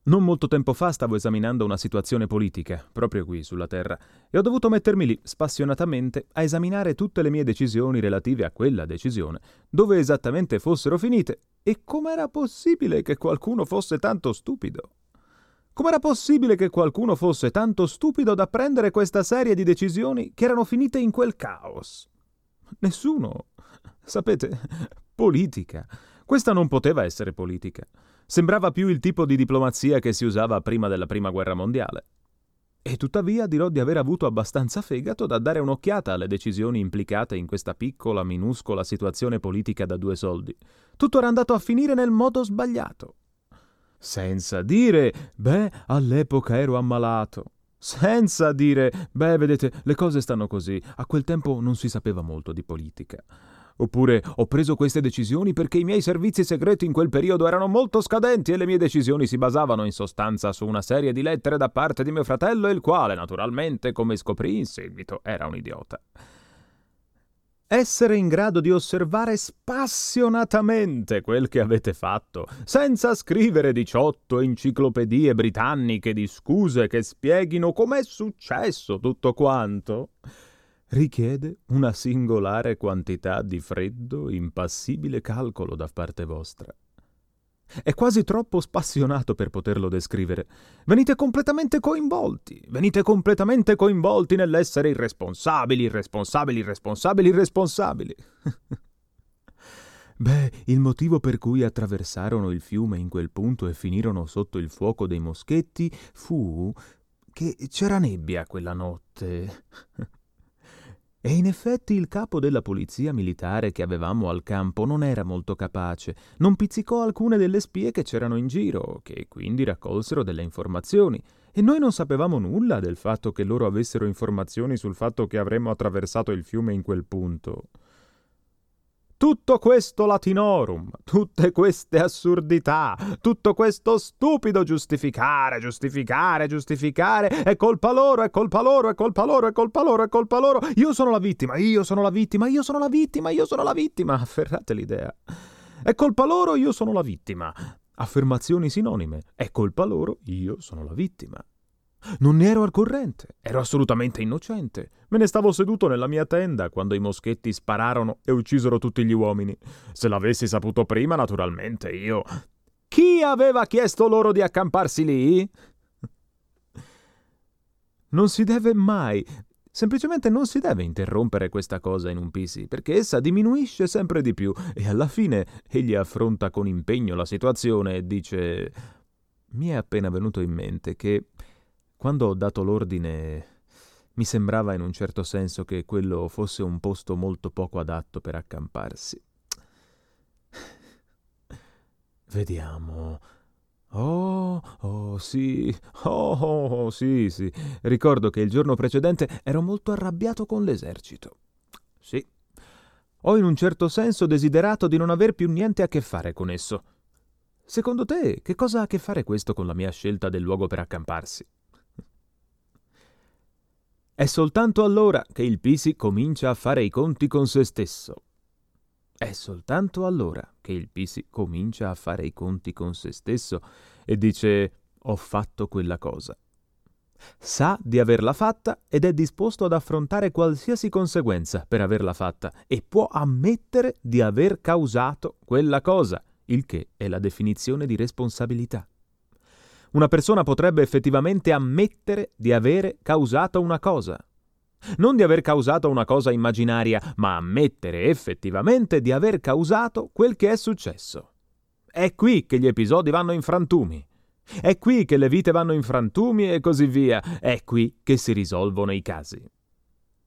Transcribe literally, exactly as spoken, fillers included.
Non molto tempo fa stavo esaminando una situazione politica, proprio qui sulla Terra, e ho dovuto mettermi lì, spassionatamente, a esaminare tutte le mie decisioni relative a quella decisione, dove esattamente fossero finite, e com'era possibile che qualcuno fosse tanto stupido. Com'era possibile che qualcuno fosse tanto stupido da prendere questa serie di decisioni che erano finite in quel caos? Nessuno. Sapete, politica. Questa non poteva essere politica. Sembrava più il tipo di diplomazia che si usava prima della Prima Guerra Mondiale. E tuttavia dirò di aver avuto abbastanza fegato da dare un'occhiata alle decisioni implicate in questa piccola, minuscola situazione politica da due soldi. Tutto era andato a finire nel modo sbagliato. Senza dire, beh, all'epoca ero ammalato. Senza dire, beh, vedete, le cose stanno così. A quel tempo non si sapeva molto di politica. Oppure, ho preso queste decisioni perché i miei servizi segreti in quel periodo erano molto scadenti e le mie decisioni si basavano in sostanza su una serie di lettere da parte di mio fratello, il quale, naturalmente, come scoprì in seguito, era un idiota. Essere in grado di osservare spassionatamente quel che avete fatto, senza scrivere diciotto enciclopedie britanniche di scuse che spieghino com'è successo tutto quanto, richiede una singolare quantità di freddo, impassibile calcolo da parte vostra. È quasi troppo spassionato per poterlo descrivere. Venite completamente coinvolti, venite completamente coinvolti nell'essere irresponsabili, irresponsabili, irresponsabili, irresponsabili. Beh, il motivo per cui attraversarono il fiume in quel punto e finirono sotto il fuoco dei moschetti fu che c'era nebbia quella notte. E in effetti il capo della polizia militare che avevamo al campo non era molto capace, non pizzicò alcune delle spie che c'erano in giro, che quindi raccolsero delle informazioni, e noi non sapevamo nulla del fatto che loro avessero informazioni sul fatto che avremmo attraversato il fiume in quel punto. Tutto questo latinorum, tutte queste assurdità, tutto questo stupido giustificare, giustificare, giustificare, è colpa loro, è colpa loro, è colpa loro, è colpa loro, è colpa loro, io sono la vittima, io sono la vittima, io sono la vittima, io sono la vittima, afferrate l'idea. È colpa loro, io sono la vittima. Affermazioni sinonime, è colpa loro, io sono la vittima. Non ne ero al corrente, ero assolutamente innocente. Me ne stavo seduto nella mia tenda quando i moschetti spararono e uccisero tutti gli uomini. Se l'avessi saputo prima, naturalmente, io... Chi aveva chiesto loro di accamparsi lì? Non si deve mai, semplicemente non si deve interrompere questa cosa in un P C, perché essa diminuisce sempre di più e alla fine egli affronta con impegno la situazione e dice: mi è appena venuto in mente che... Quando ho dato l'ordine, mi sembrava in un certo senso che quello fosse un posto molto poco adatto per accamparsi. Vediamo. Oh, oh, sì. Oh, oh, oh, sì, sì. Ricordo che il giorno precedente ero molto arrabbiato con l'esercito. Sì. Ho in un certo senso desiderato di non aver più niente a che fare con esso. Secondo te, che cosa ha a che fare questo con la mia scelta del luogo per accamparsi? È soltanto allora che il P C comincia a fare i conti con se stesso. È soltanto allora che il P C comincia a fare i conti con se stesso e dice: ho fatto quella cosa. Sa di averla fatta ed è disposto ad affrontare qualsiasi conseguenza per averla fatta e può ammettere di aver causato quella cosa, il che è la definizione di responsabilità. Una persona potrebbe effettivamente ammettere di avere causato una cosa. Non di aver causato una cosa immaginaria, ma ammettere effettivamente di aver causato quel che è successo. È qui che gli episodi vanno in frantumi. È qui che le vite vanno in frantumi e così via. È qui che si risolvono i casi.